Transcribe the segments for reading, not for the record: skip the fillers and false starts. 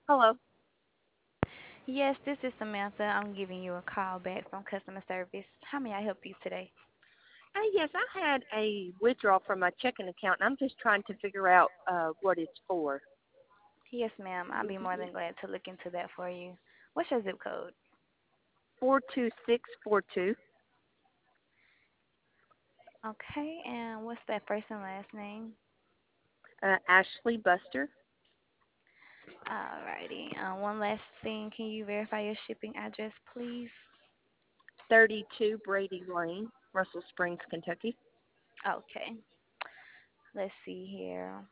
Hello. Yes, this is Samantha. I'm giving you a call back from customer service. How may I help you today? Yes, I had a withdrawal from my checking account, and I'm just trying to figure out what it's for. Yes, ma'am. I'll be more than glad to look into that for you. What's your zip code? 42642. Okay, and what's that first and last name? Ashley Buster, Alrighty. One last thing. Can you verify your shipping address, please? 32 Brady Lane, Russell Springs, Kentucky. Okay. Let's see here.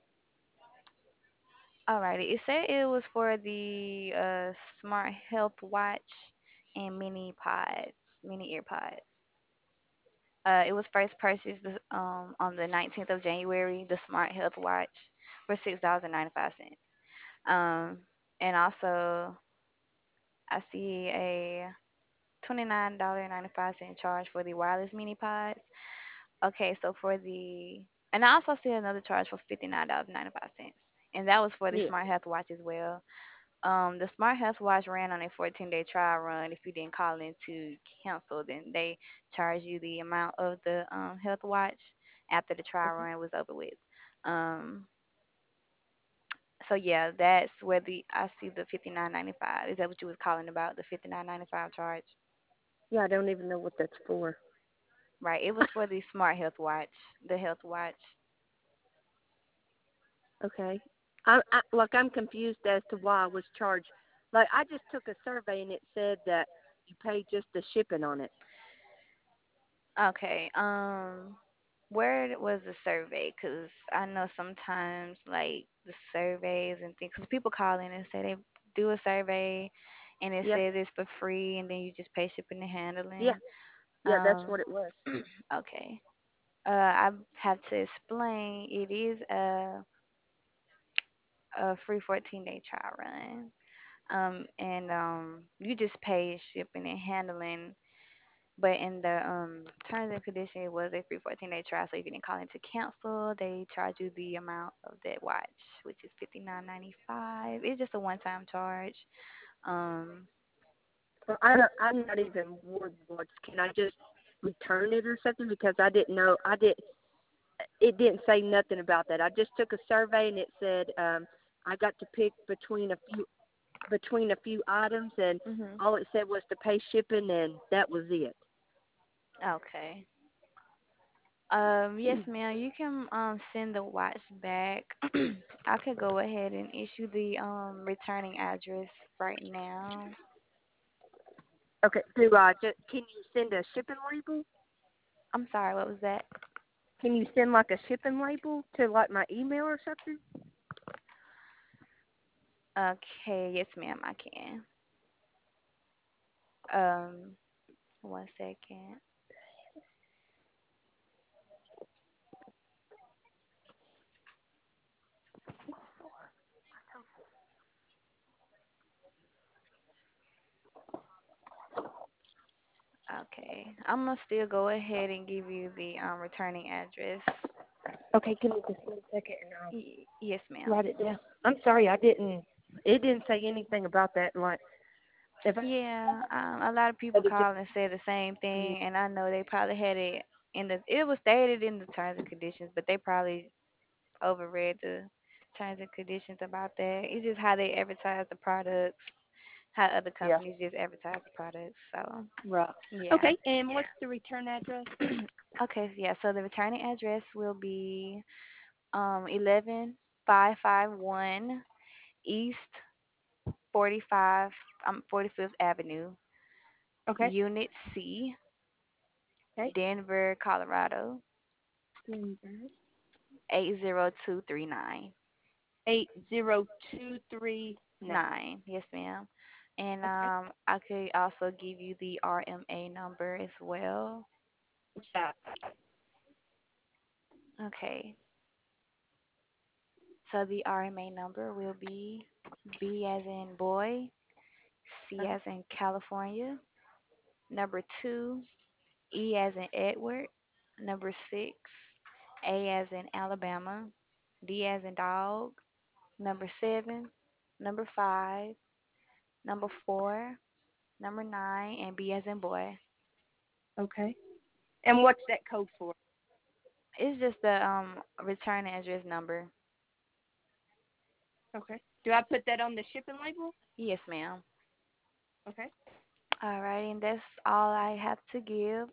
Alrighty. It said it was for the Smart Health Watch and mini pods, mini ear pods. It was first purchased on the 19th of January, the Smart Health Watch for $6.95. Um, and also, I see a $29.95 charge for the wireless mini pods. Okay, so and I also see another charge for $59.95. And that was for the Yeah. Smart Health Watch as well. The Smart Health Watch ran on a 14-day trial run. If you didn't call in to cancel, then they charge you the amount of the Health Watch after the trial Okay. run was over with. Um, so yeah, that's where the I see the 59.95. Is that what you was calling about? The 59.95 charge, Yeah, I don't even know what that's for. right? It was for the Smart Health Watch, the Health Watch. Okay. I'm confused as to why I was charged. Like, I just took a survey and it said that you pay just the shipping on it. Okay. Where was the survey? Cause I know sometimes like the surveys and things. Cause people call in and say they do a survey, and it Yeah. says it's for free, and then you just pay shipping and Yeah. handling. Yeah, that's Um. what it was. Okay. I have to explain. It is a free 14-day trial run. And you just pay shipping and handling. But in the terms and conditions, it was a free 14-day trial. So if you didn't call in to cancel, they charge you the amount of that watch, which is $59.95. It's just a one-time charge. Um, Well, I'm not even wore the watch. Can I just return it or something? Because I didn't know. It didn't say nothing about that. I just took a survey and it said I got to pick between a few items, and mhm. all it said was to pay shipping, and that was it. Okay. Yes, ma'am. You can send the watch back. I could go ahead and issue the returning address right now. Okay. Do I just can you send a shipping label? I'm sorry, what was that? Can you send like a shipping label to like my email or something? Okay, yes, ma'am, I can. Um, 1 second. Okay, I'm gonna still go ahead and give you the returning address. Okay. Give me just 1 second and I'll Yes, ma'am. write it down. I'm sorry, I didn't. It didn't say anything about that. Like if I Yeah, a lot of people had to just call and say the same yeah. thing, and I know they probably had it was stated in the terms and conditions, but they probably overread the terms and conditions about that. It's just how they advertise the products, how other Yeah. companies just advertise the products. So, Right. yeah. Okay. And what's the return address? Okay, yeah. So the returning address will be 11551 East 45 45th Avenue, Okay. Unit C, Okay. Denver, Colorado Denver. 80239. 80239. Yes, ma'am. And Okay. I could also give you the RMA number as well. Yeah. Okay. So the RMA number will be B as in boy, C Okay. as in California, number 2, E as in Edward, number 6, A as in Alabama, D as in dog, number 7, number 5, number 4, number 9, and B as in boy. Okay. And what's that code for? It's just the return address number. Okay. Do I put that on the shipping label? Yes, ma'am. Okay. All right, and that's all I have to give.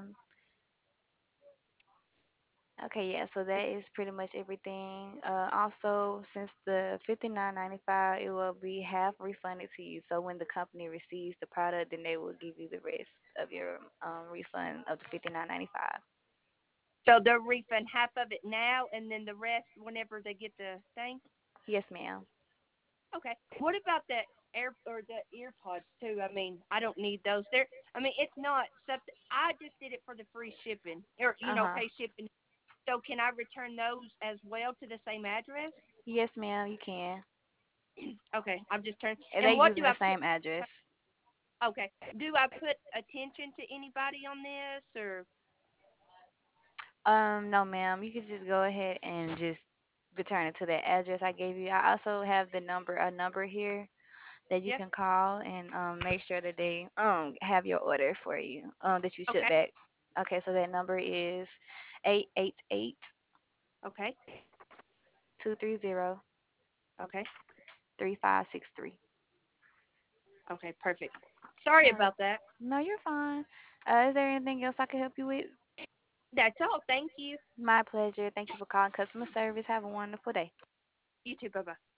Okay, yeah, so that is pretty much everything. Also, since the 59.95, it will be half refunded to you. So when the company receives the product, then they will give you the rest of your refund of the 59.95. So they'll refund half of it now, and then the rest whenever they get the thing. Yes, ma'am. Okay. What about the air or the ear pods too? I mean, I don't need those. They're. I mean, it's not something. I just did it for the free shipping, or Uh-huh. pay shipping. So can I return those as well to the same address? Yes, ma'am, you can. Okay, I'm just turning. They And what using do the I put? same address. Okay. Do I put attention to anybody on this or? No, ma'am. You can just go ahead and just return it to that address I gave you. I also have a number here that you Yeah. can call and make sure that they have your order for you that you ship Okay. back. Okay, so that number is 888 Okay. 230 Okay. 3563. Okay. Perfect. Sorry All right. about that. No, you're fine. Is there anything else I can help you with? That's all. Thank you. My pleasure. Thank you for calling customer service. Have a wonderful day. You too. Bye bye.